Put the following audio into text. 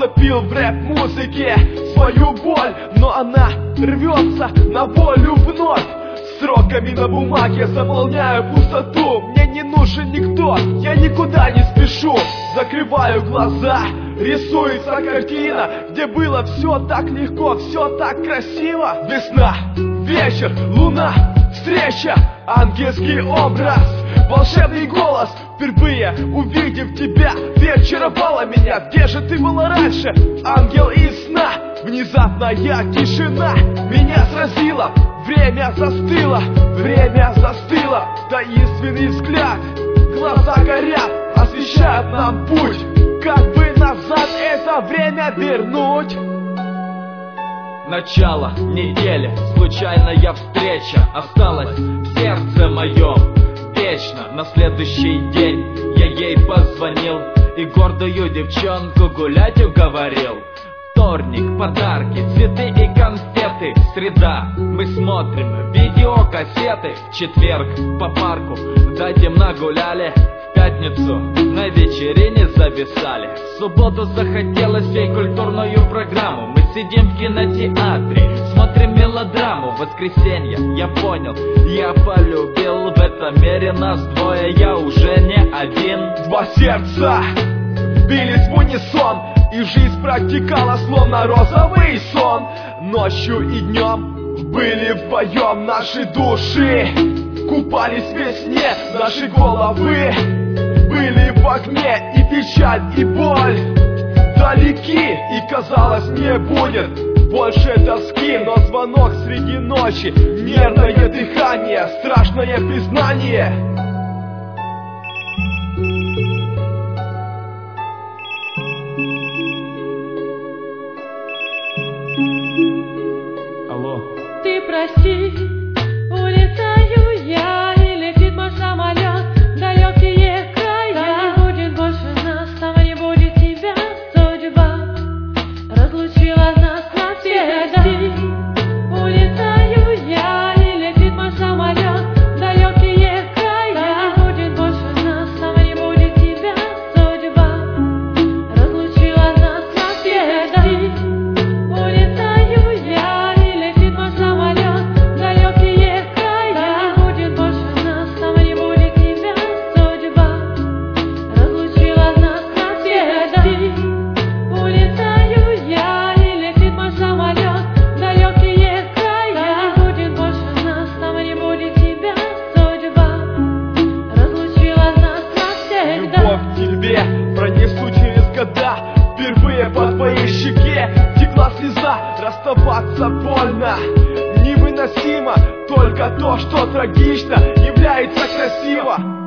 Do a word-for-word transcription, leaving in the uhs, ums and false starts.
топил в рэп-музыке свою боль, но она рвется на волю вновь. Строками на бумаге заполняю пустоту. Мне не нужен никто, я никуда не спешу. Закрываю глаза, рисуется картина, где было все так легко, все так красиво. Весна, вечер, луна, встреча, ангельский образ, волшебный голос. Впервые увидев тебя, ты очаровала меня. Где же ты была раньше, ангел из сна? Внезапная тишина меня сразила. Время застыло, время застыло. Таинственный взгляд, глаза горят, освещают нам путь. Как бы назад это время вернуть? Начало недели, случайная встреча осталась в сердце моем вечно. На следующий день я ей позвонил и гордую девчонку гулять уговорил. Вторник, подарки, цветы и конфеты. Среда, мы смотрим видеокассеты. В четверг по парку до темна гуляли. В пятницу на вечерине зависали. В субботу захотелось всей культурную программу. Мы сидим в кинотеатре, смотрим мелодраму. В воскресенье я понял, я полюбил. В этом мире нас двое, я уже не один. Два сердца бились в унисон, и жизнь протекала словно розовый сон. Ночью и днем были вдвоем наши души, купались в весне, наши головы были в огне, и печаль, и боль далеки, и казалось не будет больше тоски. Но звонок среди ночи, нервное дыхание, страшное признание. Алло. Ты прости, улетаю я, и летит мой самолет в далекие края. Там не будет больше нас, там не будет тебя. Судьба разлучила нас навсегда. Улетаю я, и летит мой самолет в далекие края. Там не будет больше нас, там не будет тебя. Судьба разлучила нас навсегда. Улетаю я, и летит мой самолет в далекие края. Не будет больше нас, там не будет тебя. Судьба разлучила нас навсегда. Улетаю я, и летит мой самолет в далекие края. Не будет больше нас, там не будет тебя. Судьба разлучила нас навсегда. Любовь к тебе пронесу через года. Впервые по твоей щеке текла слеза. Расставаться больно, невыносимо. Только то, что трагично, является красиво.